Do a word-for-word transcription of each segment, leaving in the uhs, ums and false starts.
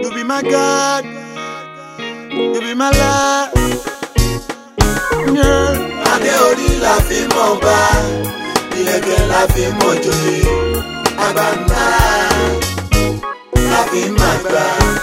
You be my God, you be my love. Yeah. Adé orí la fi mọ̀ bá, ìlẹ̀kẹ̀ la fi mọ̀ joyè, àgbàǹdà la fi máa gbà.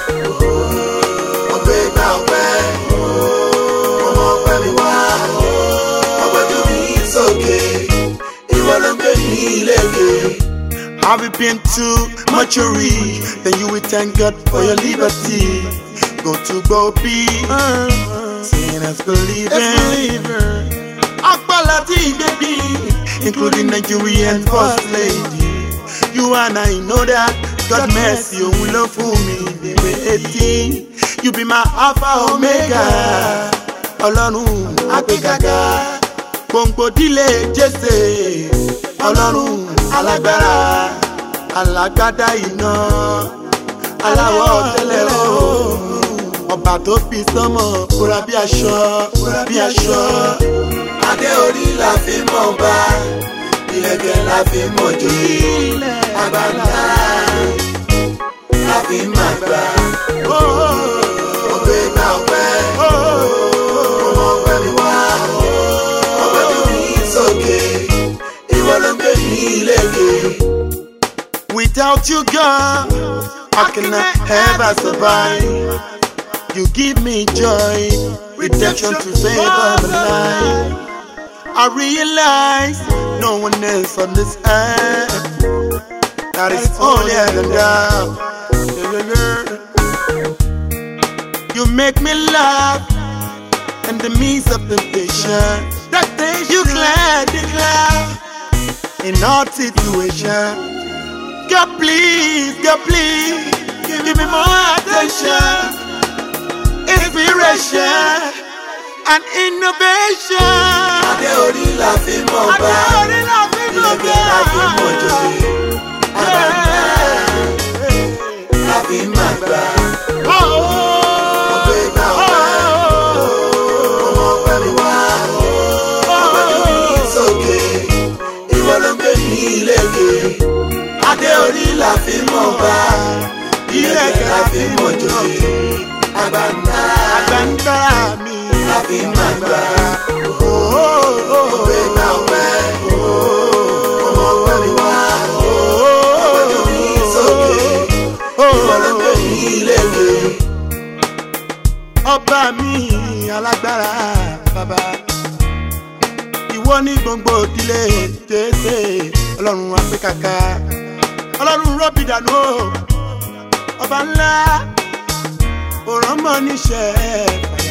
Ọgbẹ́ ìgbà ọpẹ́, ọmọ ọpẹ́ mi wá, ọgbẹ́jú mi sókè, ìwọ ló ń gbé ní ìlẹ̀kẹ̀. Have you been to mortuary? Then you will thank God for your liberty. Go to go be seeing as believing. Akbalati baby, including Nigerian first lady. You and I know that God mercy, you will love for me. Baby eighteen, you be my Alpha Omega. Ọlọ́run àgbégaga, gbòǹgbò dílé Jésè. Ọlọ́run alágbára, alágbádá iná, aláwọ̀ tẹ́lẹ̀ oòrùn, ọba tó fi sánmọ̀ kóra bí aṣọ, kóra bí aṣọ. Adé orí la fi mọ̀ bá, ìlẹ̀kẹ̀ la fi mọ̀ joyè, àgbàǹdà la fi máa gbà. Ọgbẹ́ ìgbà ọpẹ́, ọmọ ọpẹ́ mi wá, ọgbẹ́jú mi sókè, ìwọ ló ń gbé ní ìlẹ̀kẹ̀. Without you, God, I cannot ever survive. You give me joy, redemption to save my life. I realize no one else on this earth that is holier than thou. You make me laugh in the midst of temptation. That day you glad, declare in all situations. God please, God please, give me more attention, inspiration and innovation. Adé orí la fi mọ̀ bá, ìlẹ̀kẹ̀ la fi mọ̀ joyè, àgbàǹdà la fi máa gbà. Ọgbẹ́ ìgbà ọpẹ́, ọmọ ọpẹ́ mi wá, ọgbẹ́jú mi sókè, ìwọ ló ń gbé ní ìlẹ̀kẹ̀. Adé orí la fi mọ̀ bá, ìlẹ̀kẹ̀ la fi mọ̀ joyè, àgbàǹdà Àgbàǹdà mi la fi máa gbà. Ọgbẹ́ ìgbà ọpẹ́, ọmọ ọpẹ́ mi wá, ọgbẹ́jú mi sókè, ìwọ ló ń gbé ní ìlẹ̀kẹ̀. ọba mi alágbára bàbá, ìwọ ní gbòǹgbò ìdílé Jésè. Ọlọ́run àpékàkà, Ọlọ́run rọ́bì dànù, ọba ńlá òrànmọ́ níṣẹ́.